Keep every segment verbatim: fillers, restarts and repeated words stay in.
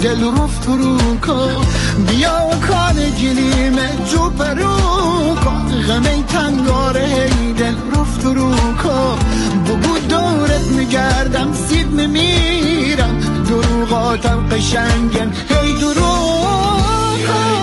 دل رفت رو کن بیا کان گلیم جو پرو کن غمی تنگاره دل رفت رو کن بگو دورت میگردم سید میمیرم دروغاتم قشنگن هی دروغ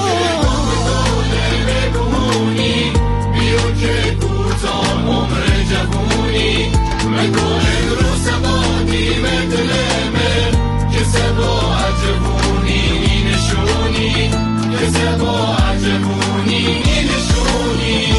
بگونی بیا که کوتاه عمر جوونی مگوین رو سبادی مدلمه که سبا عجبونی نشونی که سبا عجبونی نشونی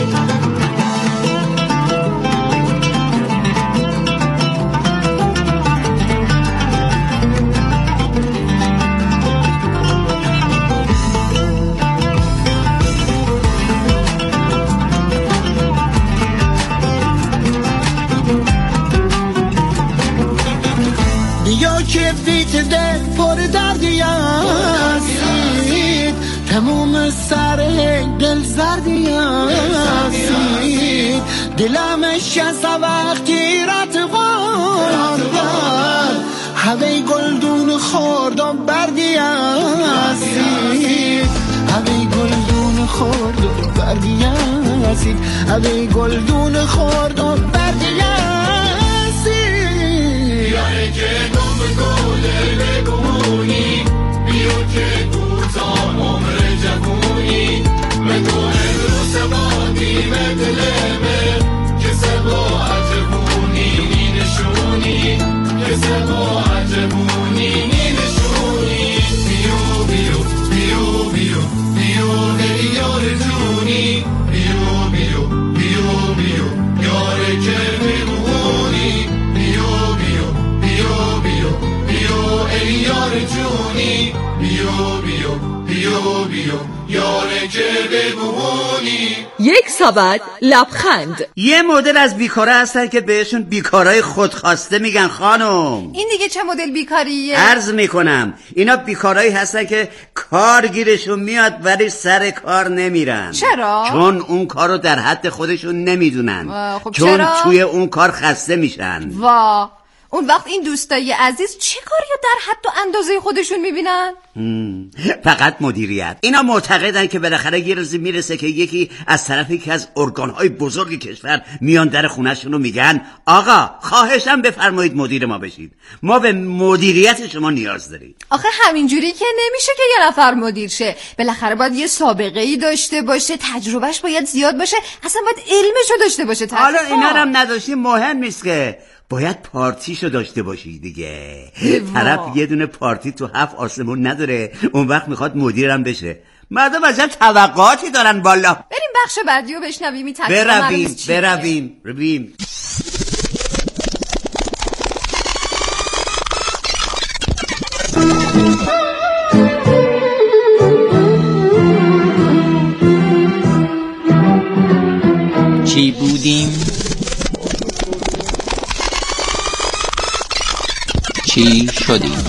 که بیت دل پر دردی هستید تموم سر دل زردی هستید دلم شست وقتی رت غربت هوی گلدون خوردم بردی هستید هوی گلدون خوردم بردی هستید هوی گلدون خوردم بردی هستید یاره که گله بگونی بیا که کوتاه عمر جوونی مگوین رو سبادی مدلمه که سبا عجبونی نشونی که سبا عجبونی نشونی بیو بیو بیو بیو بیو ای یار جونی بیو بیو بیو بیو یاره که بگونی بیو بیو بیو بیو بیو ای یار جونی بیو بیو بیو بیو یاره که بگونی. یک سبد لبخند. یه مدل از بیکاره هستن که بهشون بیکارای خودخواسته میگن خانم. این دیگه چه مدل بیکاریه؟ عرض میکنم اینا بیکارایی هستن که کار گیرشون میاد ولی سر کار نمیرن. چرا؟ چون اون کارو در حد خودشون نمیدونن. خب چون چرا؟ توی اون کار خسته میشن. وا اون وقت این دوستای عزیز چه کاری در حد و اندازه خودشون میبینن؟ فقط مدیریت. اینا معتقدن که بالاخره یه روزی میرسه که یکی از طرف یکی از ارگانهای بزرگ کشور میان در خونه‌شون رو میگن آقا خواهشم بفرمایید مدیر ما بشید، ما به مدیریت شما نیاز داریم. آخه همینجوری که نمیشه که یه نفر مدیر شه، بالاخره باید یه سابقه ای داشته باشه، تجربهش باید زیاد باشه، اصلا باید علمشو داشته باشه. حالا اینا هم نداشتی مهم نیست که باید پارتیشو داشته باشی دیگه. طرف یه دونه پارتی تو هفت آسمون نداره، اون وقت میخواد مدیرم بشه. مردم ازش توقعاتی دارن بالا. بریم بخش بعدی رو بشنویم. این برویم برویم برویم چی بودیم؟ چی شدیم؟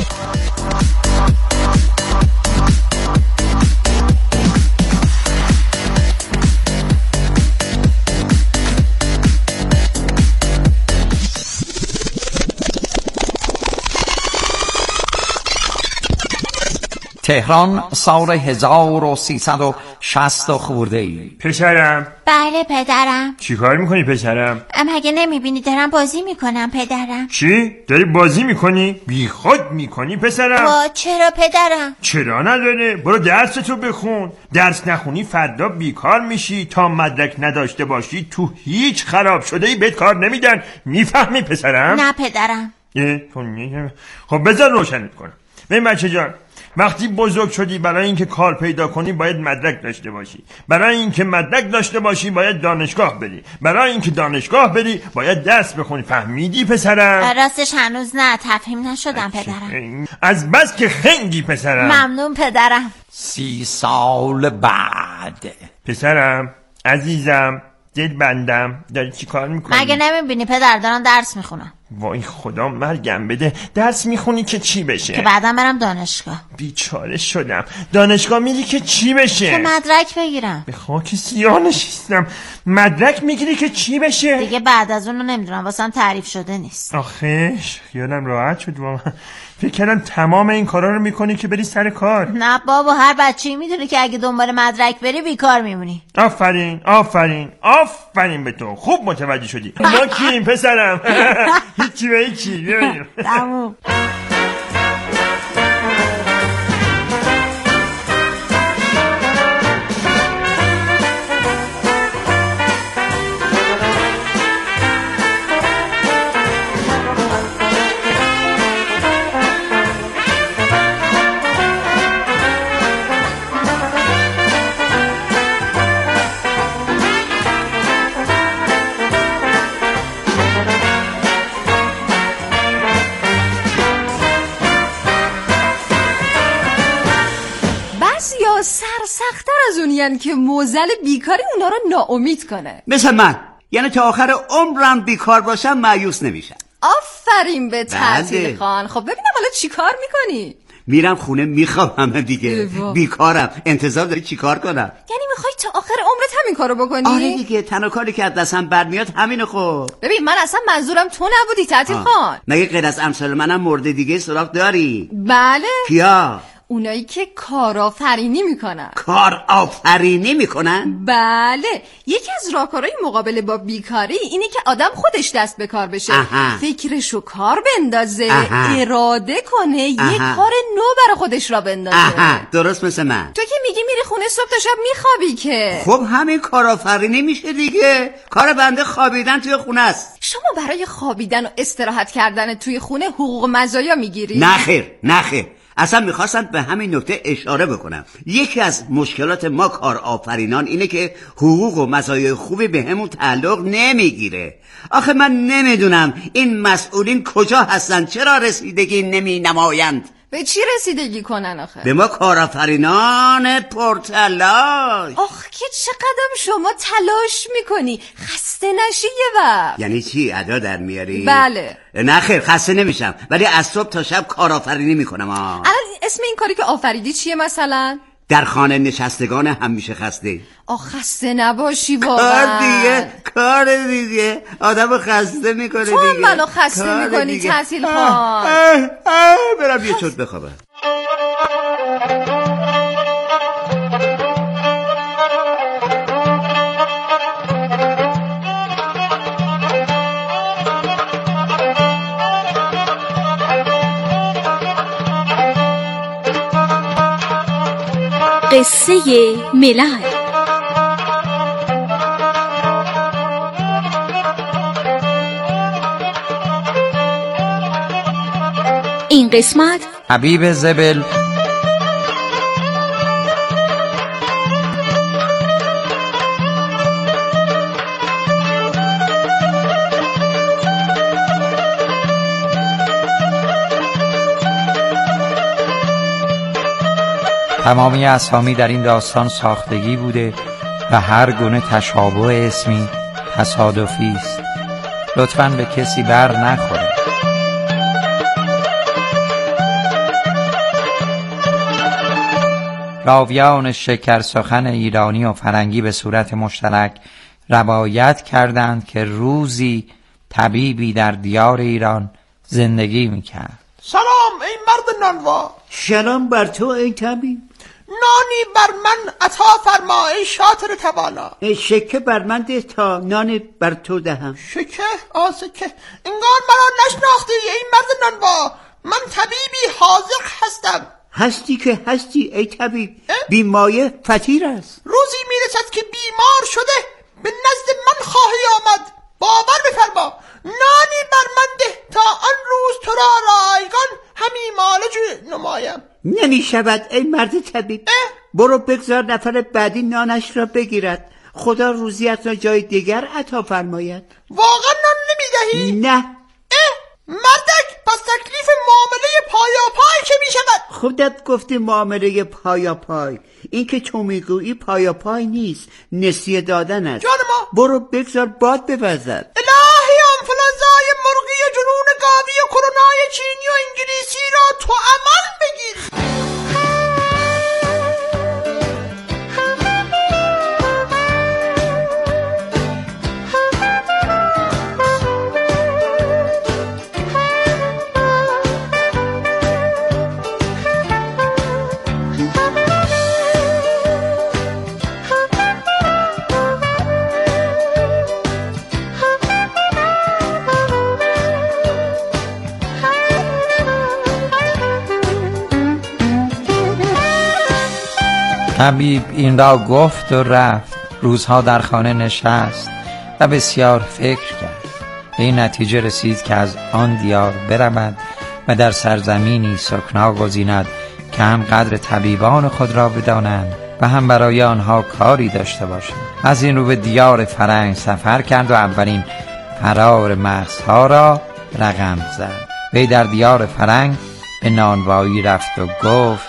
تهران سال هزار و سیصد و شصت خورده ای. پسرم. بله پدرم. چی کار میکنی پسرم؟ مگه نمیبینی دارم بازی میکنم پدرم. چی؟ داری بازی میکنی؟ بی خود میکنی پسرم؟ با چرا پدرم؟ چرا نداره؟ برو درستو بخون. درس نخونی فردا بیکار میشی، تا مدرک نداشته باشی تو هیچ خراب شده ای بهت کار نمیدن. میفهمی پسرم؟ نه پدرم. خب بذار روشنت کنم. ببین بچه جان، وقتی بزرگ شدی برای اینکه کار پیدا کنی باید مدرک داشته باشی، برای اینکه مدرک داشته باشی باید دانشگاه بری، برای اینکه دانشگاه بری باید درس بخونی. فهمیدی پسرم؟ راستش هنوز نه، تفهیم نشدم پدرم. از بس که خنگی پسرم. ممنون پدرم. سی سال بعد. پسرم عزیزم دل بندم، داری چی کار میکنی؟ مگه نمیبینی پدر دارم درس میخونم. وای خدا مرگم بده. درس میخونی که چی بشه؟ که بعدم برم دانشگاه. بیچاره شدم. دانشگاه میری که چی بشه؟ که مدرک بگیرم. به خاک سیاه نشستم. مدرک میگیری که چی بشه؟ دیگه بعد از اونو نمیدونم، واسم تعریف شده نیست. آخیش خیالم راحت شد واقعا. فکر کردم تمام این کارا رو میکنی که بری سر کار. نه بابا، هر بچه‌ای میدونه که اگه دنبال مدرک بری بیکار میمونی. آفرین آفرین آفرین به تو. خوب متوجه شدی. ما کیم پسرم؟ هیچی به هیچی. تموم. سرسخت‌تر از اونیان که موزل بیکاری اونا رو ناامید کنه. مثل من، یعنی تا آخر عمرم بیکار باشم مایوس نمیشم. آفرین به تعطیل خان. خب ببینم حالا چی کار میکنی؟ میرم خونه میخوابم دیگه. بیکارم، انتظار داری چی کار کنم؟ یعنی میخوای تا آخر عمرت همین کارو بکنی؟ آره دیگه، تنها کاری که از دستم برمیاد همینه. خب ببین من اصلا منظورم تو نبودی تعطیل خان. مگه غیر از امثال منم مورد دیگه سراغ داری؟ بله. کیا؟ اونایی که کارآفرینی میکنن. کارآفرینی میکنن؟ بله. یکی از راهکارهای مقابله با بیکاری اینه که آدم خودش دست به کار بشه. احا. فکرشو کار بندازه. احا. اراده کنه. یه کار نو برای خودش را بندازه. احا. درست مثل من. تو که میگی میری خونه صبح تا شب میخوابی که. خب همین کارآفرینی میشه دیگه. کار بنده خوابیدن توی خونه است. شما برای خوابیدن و استراحت کردن توی خونه حقوق مزایا میگیری؟ نه خیر نه خیر. اصلا میخواستم به همین نکته اشاره بکنم. یکی از مشکلات ما کارآفرینان اینه که حقوق و مزایای خوبی به همون تعلق نمیگیره. آخه من نمیدونم این مسئولین کجا هستن، چرا رسیدگی نمی نمایند؟ به چی رسیدگی کنن آخه؟ به ما کارآفرینان پرتلاش. آخ که چقدر شما تلاش میکنی، خسته نشی یه وقت. یعنی چی؟ ادا در میاری؟ بله. نه خیر خسته نمیشم، ولی از صبح تا شب کارآفرینی میکنم. الان اسم این کاری که آفریدی چیه مثلا؟ در خانه نشستگان همیشه خسته. آخ خسته نباشی واقعا. کار دیگه کار دیگه آدمو خسته میکنه دیگه. تو هم منو خسته میکنی تعطیل خان. برم یه چوت بخوابم. قصه ملل. این قسمت حبیب زبل تمامی اسامی در این داستان ساختگی بوده و هر گونه تشابه اسمی تصادفی است. لطفاً به کسی بر نخوره. راویان شکر سخن ایرانی و فرنگی به صورت مشترک روایت کردند که روزی طبیبی در دیار ایران زندگی میکرد. سلام ای مرد نانوا. سلام بر تو ای طبیب. نانی بر من عطا فرما ای شاطر توانا. شکه بر من ده تا نان بر تو دهم. شکه آسکه انگار مرا نشناختی ای مرد نانوا. من طبیبی حاذق هستم. هستی که هستی ای طبیب. بیمایه فطیر است. روزی میرسد که بیمار شده به نزد من خواهی آمد. باور بفرما نانی بر من ده تا آن روز تو را رایگان همی معالج نمایم. نمی شود ای مرد طبیب. برو بگذار نفر بعدی نانش را بگیرد. خدا روزیت را جای دیگر عطا فرماید. واقعا نان نمی دهی؟ نه. اه مردک پس تکلیف معامله پایا پای چه می شود؟ خودت گفتی معامله پایا پای. این که تو میگویی پایا پای نیست، نسیه دادن است. جان ما برو بگذار باد بوزد. الهیم فلان زای مرغی جنون چینی و انگلیسی را تو عمل بگیر. طبیب این را گفت و رفت. روزها در خانه نشست و بسیار فکر کرد. به این نتیجه رسید که از آن دیار برود و در سرزمینی سکنا گزیند که هم قدر طبیبان خود را بدانند و هم برای آنها کاری داشته باشند. از این رو به دیار فرنگ سفر کرد و اولین قرار مغزها را رقم زد. وی در دیار فرنگ به نانوایی رفت و گفت: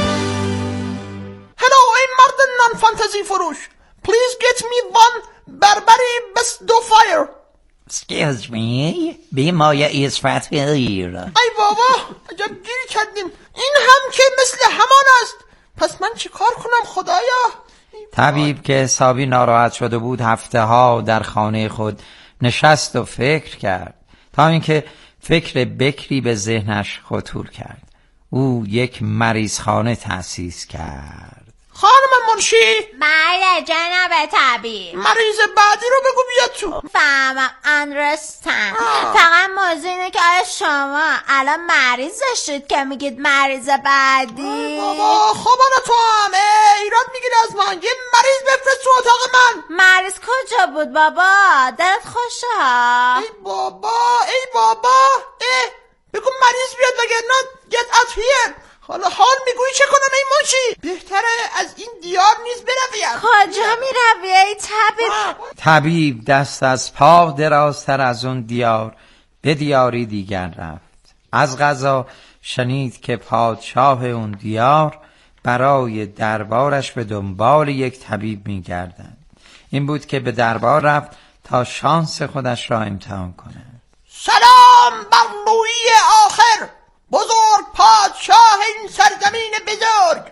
فانتزی فروش، please get me one Burberry best do fire. Excuse me, be my اسفاتیر. ای بابا، عجب گیری کردیم. این هم که مثل همان است. پس من چی کار کنم خدایا؟ طبیب که حسابی ناراحت شده بود هفته ها در خانه خود نشست و فکر کرد تا اینکه فکر بکری به ذهنش خطور کرد. او یک مریض خانه تأسیس کرد. خانم منشی. بله جناب طبیب. مریض بعدی رو بگو بیاد تو. فهمم understand. فقط موضوع اینه که آیا شما الان مریض داشتید که میگید مریض بعدی؟ بابا خب تو هم ایراد میگیره از من. یه مریض بفرست تو اتاق من. مریض کجا بود بابا؟ دلت خوشه ها؟ ای بابا ای بابا اه بگو مریض بیاد وگرنه get out here. حالا حال میگویی چه کنم ای منشی؟ بهتره از این دیار نیز برویم. کجا میروی ای طبیب؟ طبیب دست از پا درازتر از اون دیار به دیاری دیگر رفت. از قضا شنید که پادشاه اون دیار برای دربارش به دنبال یک طبیب میگردند. این بود که به دربار رفت تا شانس خودش را امتحان کنه. سلام بر لویی آخر، بزرگ پادشاه این سرزمین بزرگ.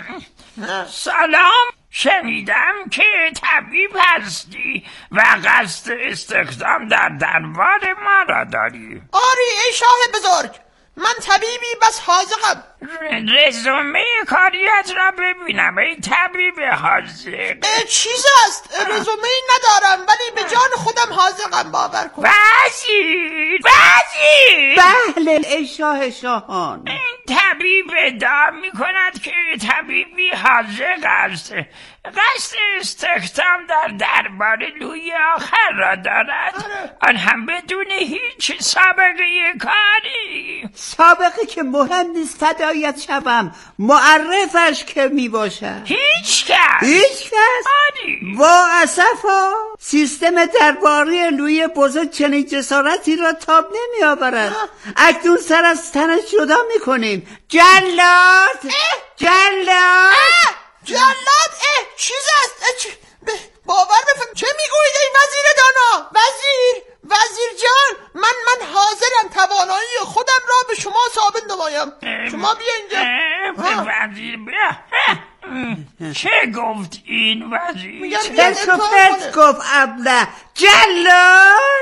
سلام، شنیدم که طبیب هستی و قصد استخدام در دربار ما را داری. آری ای شاه بزرگ، من طبیبی بس حاذقم. رزومه کاریت را ببینم ای طبیب حاذق. چیز است؟ رزومه ندارم ولی به جان خودم حاذقم، باور کن. وزیر وزیر بله ای شاه شاهان. این طبیب ادعا می کند که طبیبی حاذق است، قصد استخدام در دربار لوی آخر را دارد، آن هم بدون هیچ سابقه کاری. سابقه که مهم نیست، فدایت شوم. معرفش که می باشد؟ هیچ کس. هیچ کس؟ آری. با اسفا سیستم درباری لوی بزرگ چنین جسارتی را تاب نمی آورد. اکنون سر از تنش جدا می کنیم. جلاد جلاد جلاد اه چیز است؟ اه چی؟ باور بفهم. چه میگویید ای وزیر دانا؟ وزیر وزیر جان، من من حاضرم توانایی خودم را به شما ثابت نمایم. شما بیا اینجا. وزیر بیا. چه گفت این وزیر؟ چه گفت گفت ابله؟ جلاد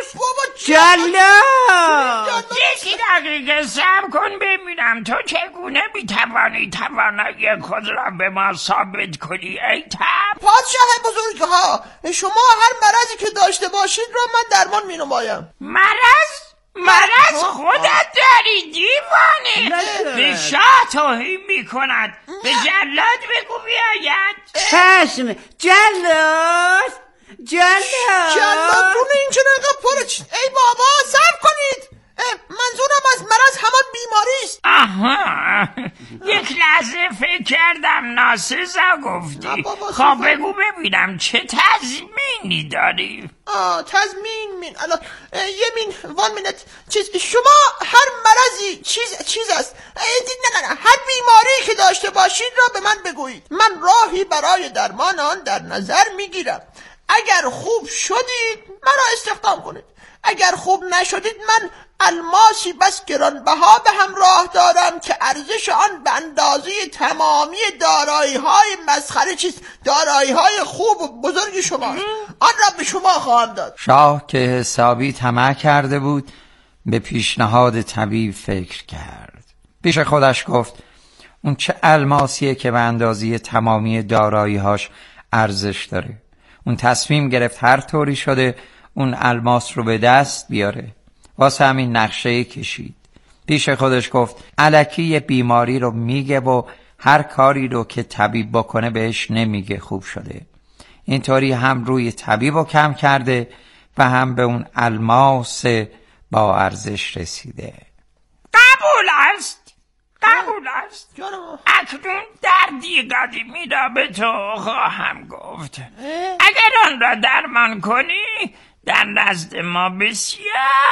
جلاد یکی دقیقه صبر کن ببینم تو چگونه میتوانی توانایی خود را به ما ثابت کنی ای تب؟ پادشاه بزرگها، شما هر مرضی که داشته باشید را من درمان می نمایم. مرض؟ مرض خودت داری دیوانه؟ به شاه توهین می کند. به جلاد بگو بیاید. چشم. جلاد جلاد جلاد رونه این چه نقب پره. ای بابا صبر کنید، منظورم از مرض همان بیماری است. آها، یک لحظه فکر کردم ناسزا گفتی. خب بگو ببینم چه تضمینی داری؟ آه تضمین مین الان یه مین وان مینت چیز. شما هر مرضی چیز چیز است. نه نه نه هر بیماری که داشته باشید را به من بگویید، من راهی برای درمان آن در نظر میگیرم. اگر خوب شدید مرا استخدام کنید، اگر خوب نشدید من الماسی بس گرانبها به همراه دارم که ارزش آن به اندازه تمامی دارایی های مسخره چیست، دارایی های خوب و بزرگ شما، آن را به شما خواهم داد. شاه که حسابی طمع کرده بود به پیشنهاد طبیب فکر کرد. پیش خودش گفت اون چه الماسیه که به اندازه تمامی دارایی هاش ارزش داره. اون تصمیم گرفت هر طوری شده اون الماس رو به دست بیاره. واسه همین نقشه کشید. پیش خودش گفت الکی یه بیماری رو میگه و هر کاری رو که طبیب بکنه بهش نمیگه خوب شده. اینطوری هم روی طبیب رو کم کرده و هم به اون الماس با ارزش رسیده. قبول است، قبول است. اکنون دردی قدیمی را به تو خواهم گفت. اگر آن را درمان کنی در نزد ما بسیار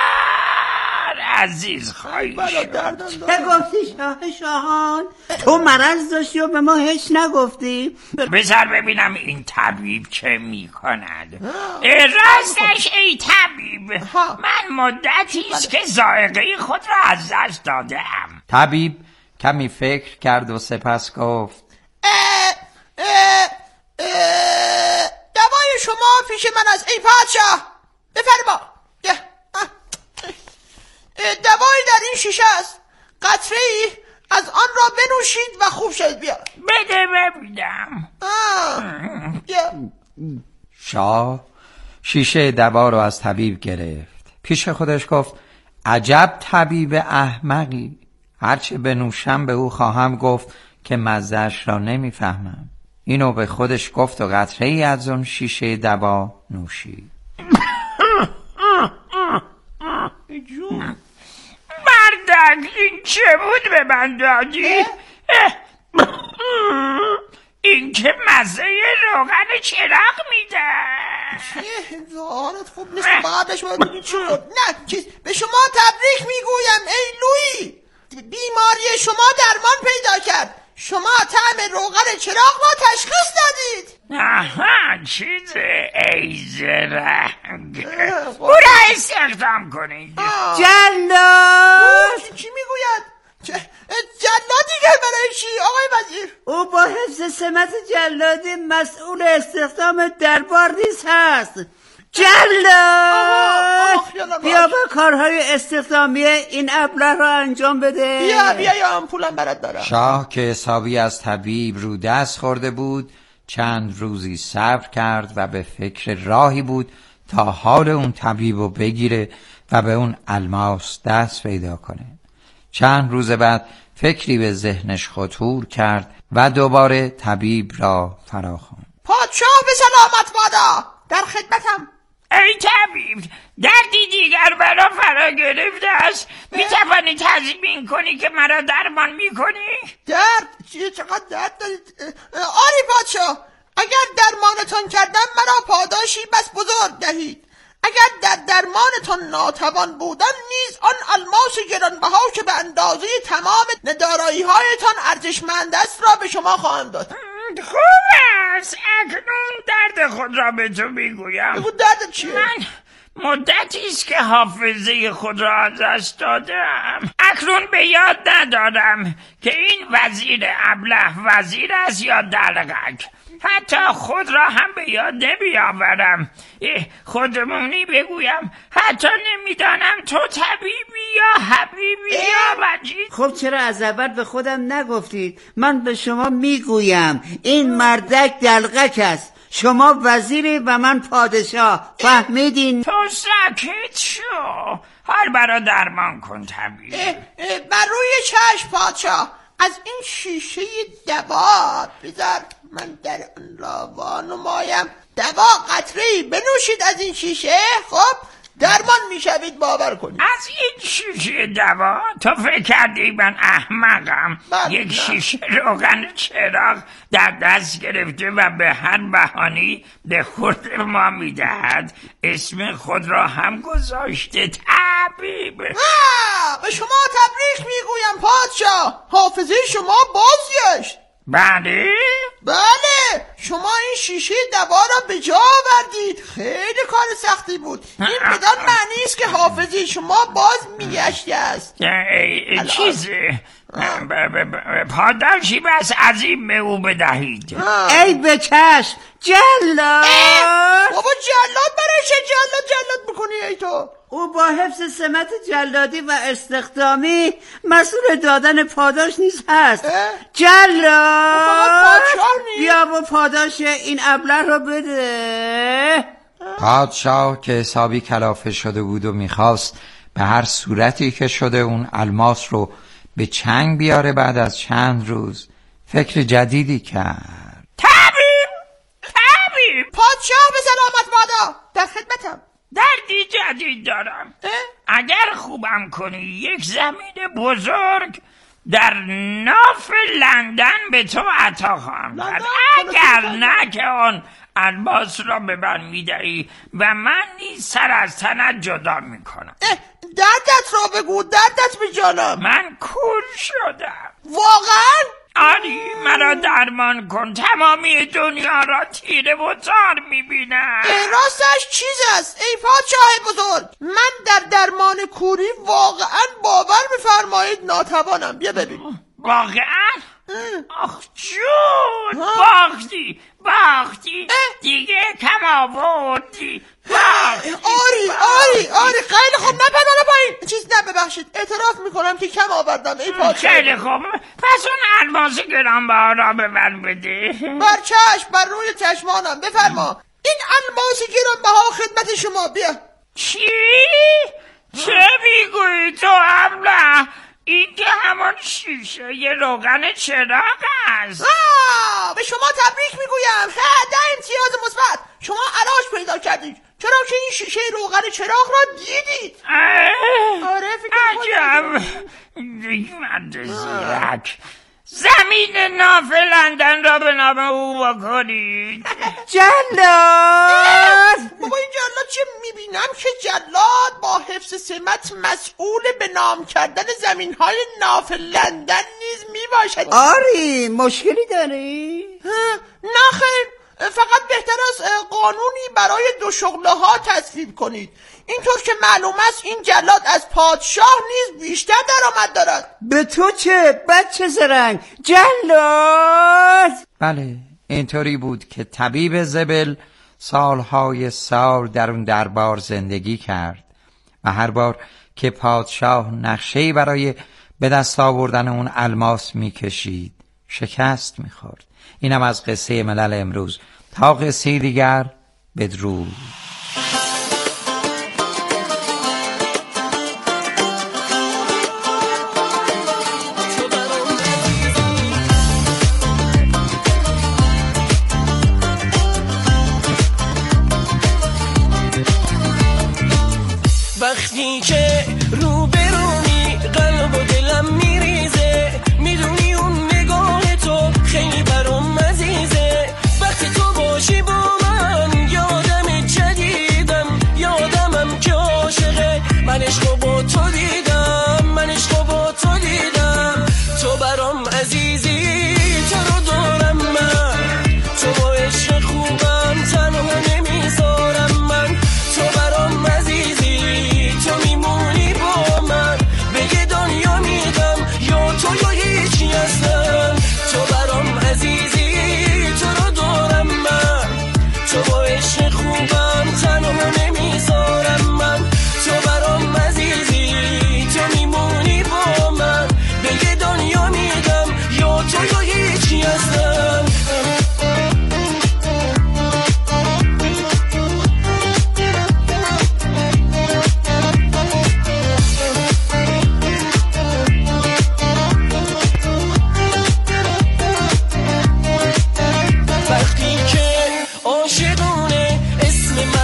عزیز خواهی شد. نگفتی شاه شاهان؟ تو مرض داشتی و به ما هیچ نگفتی؟ بذار ببینم این طبیب چه می کند. راستش ای طبیب، من مدتی است که ذائقه خود را از دست دادم. طبیب کمی فکر کرد و سپس گفت اه اه اه دوای شما پیش من از ای پادشاه. بفرما. دوایی در این شیشه است، قطره ای از آن را بنوشید و خوب شد. بیا بده ببینم. شاه شیشه دوا رو از طبیب گرفت. پیش خودش گفت عجب طبیب احمقی، هرچه بنوشم به او خواهم گفت که مزه‌اش را نمیفهمم. اینو به خودش گفت و قطره ای از اون شیشه دوا نوشید. مردک این چه بود به من دادی؟ این که مزه روغن چراغ میده. زهانت خوب نیست. بعدش باید بگید چی بود. نه چیز به شما تبریک میگویم ای لویی، بیماری شما درمان پیدا کرد. شما طعم روغن چراغ را تشخیص دادید. آها چیزه ای زرنگ. او را استخدام کنید. جلاد چی میگوید؟ جلادی که برای چی آقای وزیر؟ او با حفظ سمت جلادی مسئول استخدام دربار نیز هست. جلاد بیا با کارهای استخدامی این ابله را انجام بده. بیا بیا یا هم پولم برات دارم. شاه که حسابی از طبیب رو دست خورده بود چند روزی صبر کرد و به فکر راهی بود تا حال اون طبیب رو بگیره و به اون الماس دست پیدا کنه. چند روز بعد فکری به ذهنش خطور کرد و دوباره طبیب را فراخواند. پادشاه به سلامت بادا، در خدمتم. ای طبیب، دردی دیگر مرا فرا گرفته است. می توانی تضمین کنی که مرا درمان می کنی؟ درد؟ چقدر درد دارید؟ آری پادشاه، اگر درمانتان کردم مرا پاداشی بس بزرگ دهید. اگر در درمانتان ناتوان بودم نیز آن الماس گرانبها که به اندازه تمام دارایی هایتان ارزشمند است را به شما خواهم داد. خوب است. اکنون درد خود را به تو میگویم. بگو درد چیه؟ من مدتی است که حافظه خود را از دست دادم. اکنون به یاد ندارم که این وزیر ابله وزیر است یا دلقک. حتی خود را هم به یاد نمیآورم. خودمونی بگویم حتی نمیدانم تو طبیبی یا حبیبی یا مجید. خب چرا از اول به خودم نگفتید؟ من به شما میگویم این مردک دلقک است. شما وزیری و من پادشاه، فهمیدین؟ تو ساکت شو. حال برا درمان کن طبیب. بر روی چشم پادشاه. از این شیشه دوا بذار من در آن را وانمایم. دوا قطره‌ای بنوشید از این شیشه، خب درمان میشوید، باور کنید. از این شیشه دوا؟ تو فکر کردی من احمقم؟ یک شیشه روغن چراغ در دست گرفته و به هر بهانی به خورد ما میدهد. اسم خود را هم گذاشته طبیب. به شما تبریک میگویم پادشاه، حافظه شما بازگشت. بله؟ بله، شما این شیشه دوا را به جا آوردید سختی بود. این بدان معنی است که حافظه شما باز میگشته است. چیز پاداشی بس عظیم به او بدهید. ای به چشم جلاد. بابا جلاد برای چه جلاد جلاد میکنی ای تو؟ او با حفظ سمت جلادی و استخدامی مسئول دادن پاداش نیز هست. جلاد بیا با پاداش این ابله رو بده. پادشاه که حسابی کلافه شده بود و میخواست به هر صورتی که شده اون الماس رو به چنگ بیاره، بعد از چند روز فکر جدیدی کرد. طبیب طبیب پادشاه به سلامت بادا، در خدمتم. دردی جدید دارم. اگر خوبم کنی یک زمین بزرگ در ناف لندن به تو عطا خواهم کرد. اگر نه که آن الماس را به من میدهی و من نیز سر از تنت جدا میکنم. دردت را بگو، دردت به جانم. من کور شدم. واقعا؟ آری مرا درمان کن، تمامی دنیا را تیره و تار میبینم. راستش چیز است ای پادشاه بزرگ، من در درمان کوری واقعا باور بفرمایید ناتوانم. بیا ببین. واقعا؟ آخ جون، باختی باختی دیگه کم آوردی. آری آری آری خیلی خوب، نه پناه پایین چیز نه ببخشید، اعتراف میکنم که کم آوردم ای پادشاه. خیلی خوب، پس اون الماس گرانبها را به من بده. بر چشم، بر روی چشمانم. بفرما این الماس گرانبها خدمت شما. بیا. چی؟ چه میگویی تو ابله؟ این که همان شیشه یه روغن چراغ است. آه، به شما تبریک میگویم. ده امتیاز مثبت. شما علاج پیدا کردید، چرا که این شیشه روغن چراغ را دیدید. آره فکر عجب مرد زیرک. زمین ناف لندن را به نام او بکنید. جلاد بابا این جلاد چه میبینم که جلاد با حفظ سمت مسئول به نام کردن زمین های ناف لندن نیز میباشد. آری مشکلی داری؟ نه خیر، فقط بهتر است قانونی برای دو شغله ها تصویب کنید. اینطور که معلوم است این جلاد از پادشاه نیز بیشتر درآمد دارد. به تو چه بچه زرنگ جلاد؟ بله اینطوری بود که طبیب زبل سالهای سال در اون دربار زندگی کرد و هر بار که پادشاه نقشه‌ای برای به دست آوردن اون الماس میکشید شکست میخورد. اینم از قصه ملل امروز. تا قصه دیگر بدرود. وقتی که رو برونی قلب و دلم میریزه، میدونی اون نگاه تو خیلی برام عزیزه. وقتی تو باشی با من یادم جدیدم، یادمم که عاشقه. من عشقو با تو دیدم، من عشقو با تو دیدم. تو برام عزیزی، تو رو دارم من، تو با عشق خوبم تنها نمیذارم من. تو برام عزیزی، تو میمونی با من، بگه دنیا میدم یا تو یا هیچی هستم. تو برام عزیزی، تو رو دارم من، تو با عشق خوبم تنها نمیذارم من. تو برام عزیزی، تو میمونی با من، بگه دنیا میدم یا تو یا هیچی هستم. وقتی که عاشقونه اسم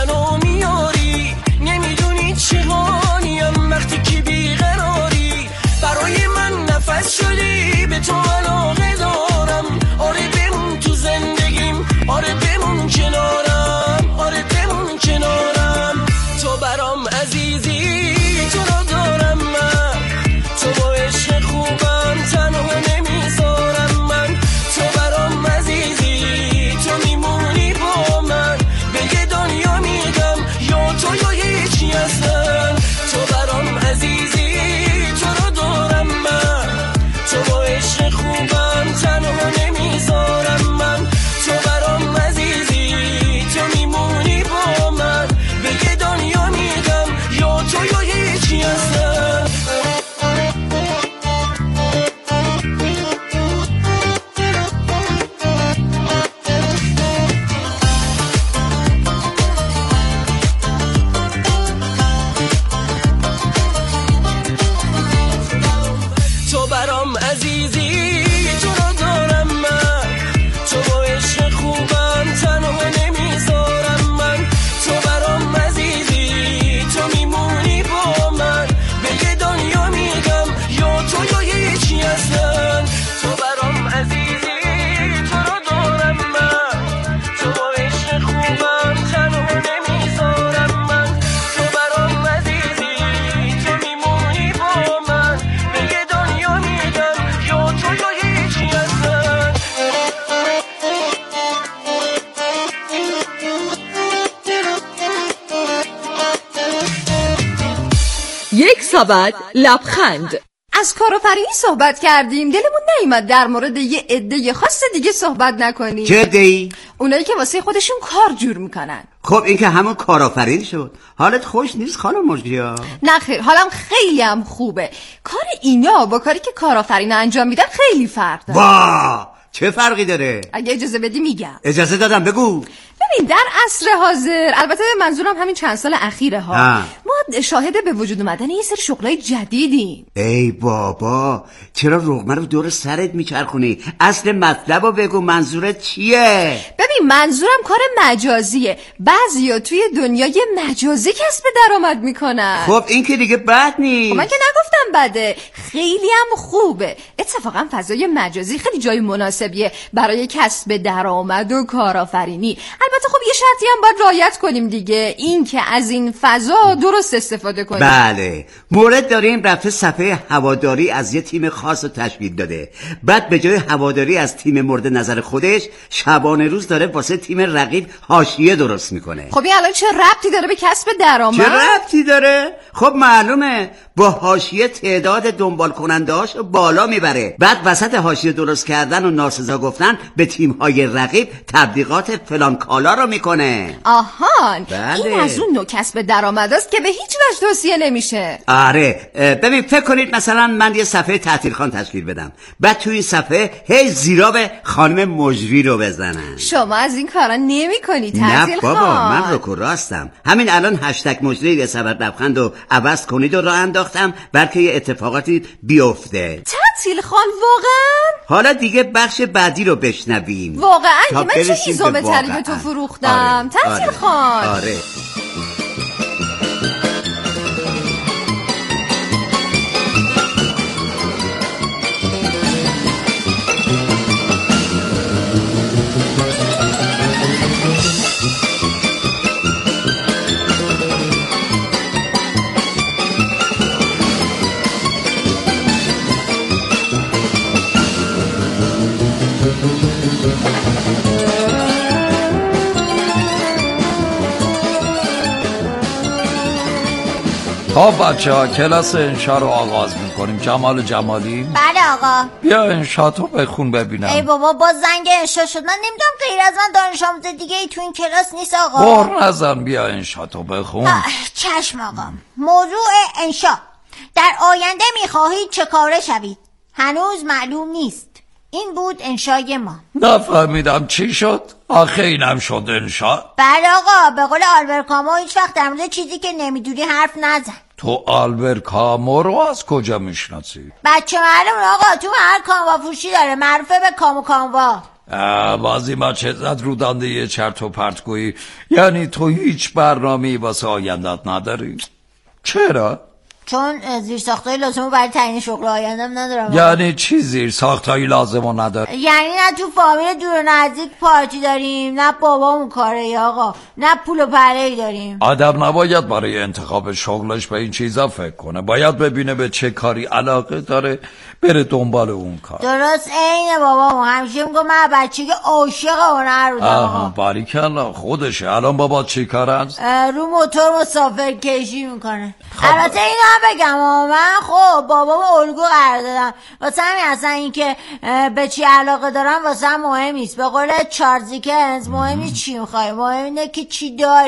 میسابد لبخند. از کارآفرینی صحبت کردیم، دلمون نیومد در مورد یه عده خاص دیگه صحبت نکنیم. چه عده‌ای؟ اونایی که واسه خودشون کار جور میکنن. خب این که همون کارآفرین شد. حالت خوش نیست خانم مجدیا؟ نه خیر، حالم خیلی هم خوبه. کار اینا با کاری که کارآفرین انجام میدن خیلی فرق داره. واه چه فرقی داره؟ اگه اجازه بدی میگم. اجازه دادم، بگو. ببین در عصر حاضر، البته منظورم همین چند سال اخیره ها، ها. ما شاهد به وجود اومدن یه سری شغلای جدیدیم. ای بابا چرا رغمه رو دور سرت میچرخونی؟ اصل مطلب رو بگو، منظورت چیه؟ ببین منظورم کار مجازیه. بعضیا توی دنیای مجازی کسب درآمد میکنن. خب این که دیگه بد نیست. خب من که نگفتم بده، خیلی هم خوبه. اتفاقا فضای مجازی خیلی جای مناسبیه برای کسب درآمد و کارآفرینی. البته خب یه شرطی هم باید رعایت کنیم دیگه، این که از این فضا درست استفاده کنیم. بله مورد داریم رفته صفحه هواداری از یه تیم خاص رو تشکیل داده، بعد به جای هواداری از تیم مورد نظر خودش شبانه روز داره واسه تیم رقیب حاشیه درست میکنه. خب این الان چه ربطی داره به کسب درآمد؟ چه ربطی داره؟ خب معلومه با حاشیه تعداد دنبال کننده هاشو بالا میبره، بعد وسط حاشیه درست کردن و ناسزا گفتن به تیم های رقیب تبلیغات فلان کالا رو میکنه. آهان بله. این از اون نوع کسب درآمد است که به هیچ وجه توصیه نمیشه. آره ببین فکر کنید مثلا من یه صفحه تعطیلخوان تشکیل بدم، بعد توی این صفحه هی زیرا به خانم مجری رو بزنن. شما از این کارا نمیکنی تعطیلخوان؟ نه بابا من رو که راستم، همین الان هشتگ مجری یه سبد لبخند رو عوض کنید و راه انداختم بلکه یه اتفاقاتی بیفته. تعطیلخوان واقعا؟ حالا دیگه بخش بعدی رو بشنویم. واقعا من چه هیزم تری به تو فروختم. آره. تعطیلخوان آره. آره. خب بچه ها کلاس انشا رو آغاز میکنیم. جمال جمالی؟ بله آقا. بیا انشا تو بخون ببینم. ای بابا باز زنگ انشا شد، من نمیدونم غیر از من دانش آموز دیگه ای تو این کلاس نیست آقا. بر نزن بیا انشا تو بخون. چشم آقا. موضوع انشا: در آینده میخواهید چه کاره شوید؟ هنوز معلوم نیست. این بود انشای ما. نفهمیدم چی شد؟ آخه اینم شد انشا؟ بله آقا، به قول آلبر کامو هیچ وقت در مورد چیزی که نمیدونی حرف نزن. تو آلبر کامو رو از کجا میشناسی؟ بچه معلوم آقا، تو محل کاموا فروشی داره، معروفه به کامو کاموا. بازی ما چه زد رو دنده یه چرت و پرت گویی. یعنی تو هیچ برنامه‌ای واسه آیندت نداری؟ چرا؟ چون زیر ساختای لازمو برای تعیین شغل آیندم ندارم. یعنی چی زیر ساختایی لازمو نداره؟ یعنی نه تو فامیل دور و نزدیک پارتی داریم، نه بابامون کاره آقا، نه پول و پرهی داریم. آدم نباید برای انتخاب شغلش به این چیزا فکر کنه، باید ببینه به چه کاری علاقه داره بره دنبال اون کار. درست عین بابامون همیشه میگه من بچگی عاشق هنر بودم. آها باریکلا خودشه. الان بابا چی کار هست؟ رو موتور مسافر کشی میکنه. البته اینو هم بگم من خب بابامو الگو قرار دادم، واسه همین اصلا این که به چی علاقه دارم واسه هم مهم نیست. به قول چارلز دیکنز مهم نیست چی میخوای، مهم اینه که چی داری.